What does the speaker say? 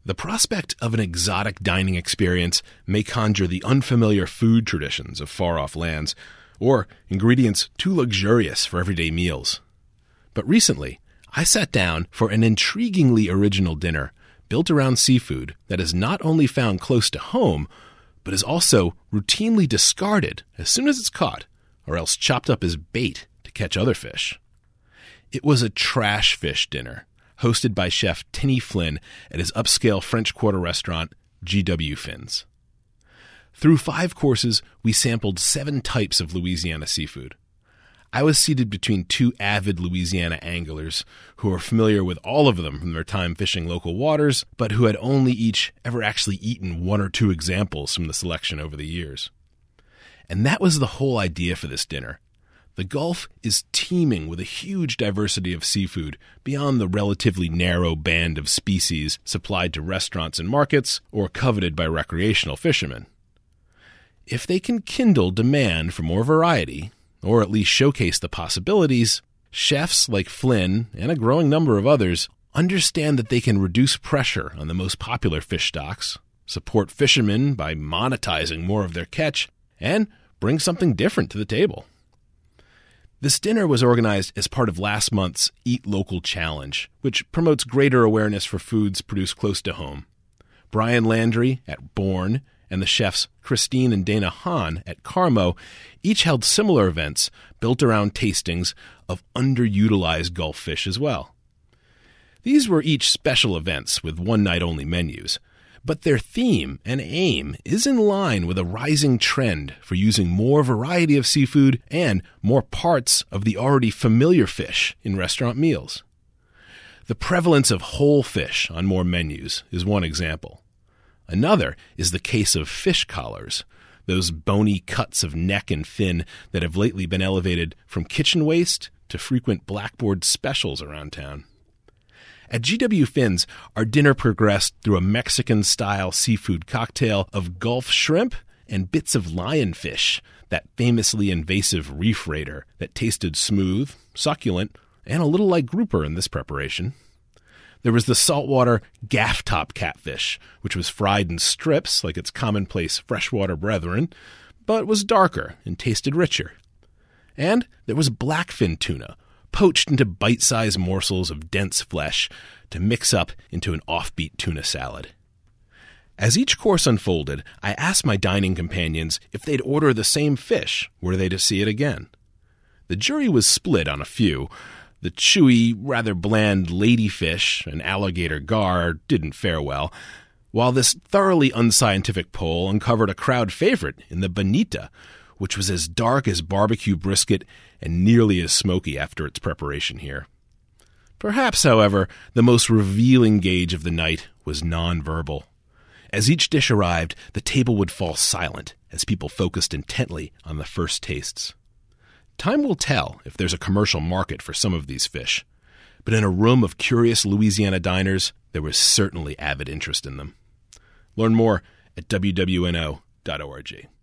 The prospect of an exotic dining experience may conjure the unfamiliar food traditions of far-off lands, or ingredients too luxurious for everyday meals. But recently, I sat down for an intriguingly original dinner built around seafood that is not only found close to home, but is also routinely discarded as soon as it's caught, or else chopped up as bait to catch other fish. It was a trash fish dinner, hosted by Chef Tinny Flynn at his upscale French Quarter restaurant, GW Finn's. Through 5 courses, we sampled 7 types of Louisiana seafood. I was seated between 2 avid Louisiana anglers who are familiar with all of them from their time fishing local waters, but who had only each ever actually eaten 1 or 2 examples from the selection over the years. And that was the whole idea for this dinner. The Gulf is teeming with a huge diversity of seafood beyond the relatively narrow band of species supplied to restaurants and markets or coveted by recreational fishermen. If they can kindle demand for more variety, or at least showcase the possibilities, chefs like Flynn and a growing number of others understand that they can reduce pressure on the most popular fish stocks, support fishermen by monetizing more of their catch, and bring something different to the table. This dinner was organized as part of last month's Eat Local Challenge, which promotes greater awareness for foods produced close to home. Brian Landry at Bourne and the chefs Christine and Dana Hahn at Carmo each held similar events built around tastings of underutilized Gulf fish as well. These were each special events with one-night-only menus, but their theme and aim is in line with a rising trend for using more variety of seafood and more parts of the already familiar fish in restaurant meals. The prevalence of whole fish on more menus is one example. Another is the case of fish collars, those bony cuts of neck and fin that have lately been elevated from kitchen waste to frequent blackboard specials around town. At GW Finn's, our dinner progressed through a Mexican-style seafood cocktail of Gulf shrimp and bits of lionfish, that famously invasive reef raider that tasted smooth, succulent, and a little like grouper in this preparation. There was the saltwater gaff-top catfish, which was fried in strips like its commonplace freshwater brethren, but was darker and tasted richer. And there was blackfin tuna, poached into bite-sized morsels of dense flesh to mix up into an offbeat tuna salad. As each course unfolded, I asked my dining companions if they'd order the same fish were they to see it again. The jury was split on a few. The chewy, rather bland ladyfish, an alligator gar, didn't fare well, while this thoroughly unscientific poll uncovered a crowd favorite in the bonita, which was as dark as barbecue brisket and nearly as smoky after its preparation here. Perhaps, however, the most revealing gauge of the night was nonverbal. As each dish arrived, the table would fall silent as people focused intently on the first tastes. Time will tell if there's a commercial market for some of these fish, but in a room of curious Louisiana diners, there was certainly avid interest in them. Learn more at wwno.org.